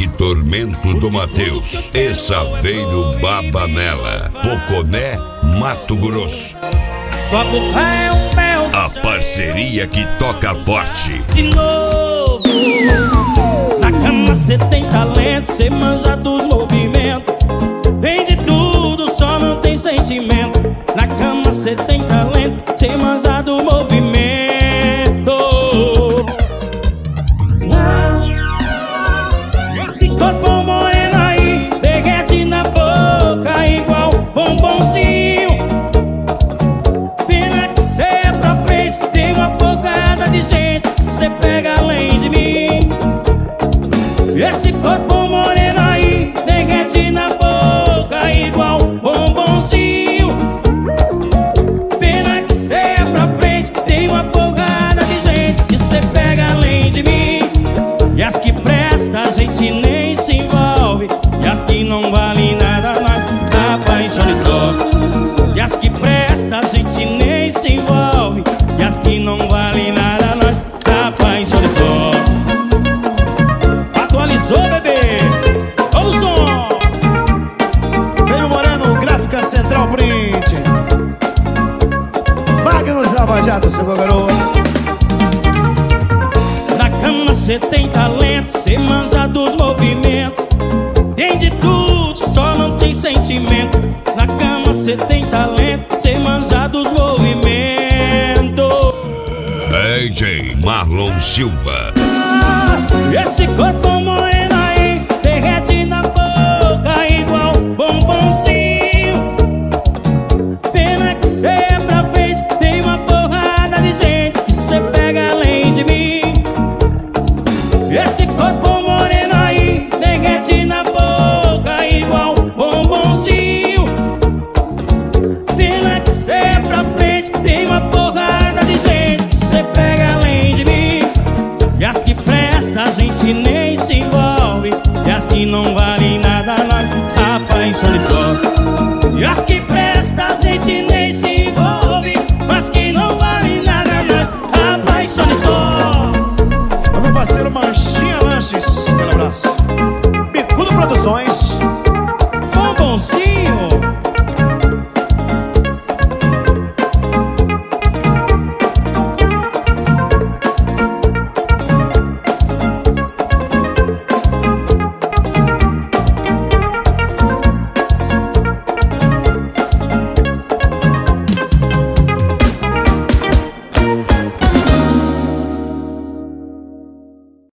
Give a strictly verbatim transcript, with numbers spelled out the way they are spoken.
Black Tormento do Matheus e Saveiro Babanella, Poconé, Mato Grosso. Sua boca é um mel. A parceria que toca forte. De novo. Na cama cê tem talento, cê manja dos movimentos. Tem de tudo, só não tem sentimento. Na cama cê tem talento, cê manja do movimento. Esse corpo moreno aí, peguete na boca igual bombonzinho. Pena que cê é pra frente, tem uma bocada de gente, cê pega além de mim. Esse corpo moreno aí, peguete na boca igual bombonzinho. Pena que cê é pra frente, tem uma bocada de gente, que cê pega além de mim. E as que presta a gente nem se envolve, e as que não valem nada nós apaixone só. E as que presta a gente nem se envolve, e as que não valem nada nós apaixone só. Atualizou, bebê, ouve o som. Veio Moreno, Gráfica Central Print. Magnus Lava Jato, seu garoto. Na cama cê tem talento, cê manja dos movimentos. Tem de tudo, só não tem sentimento. Na cama cê tem talento, cê manja dos movimentos. D J Marlon Silva. Esse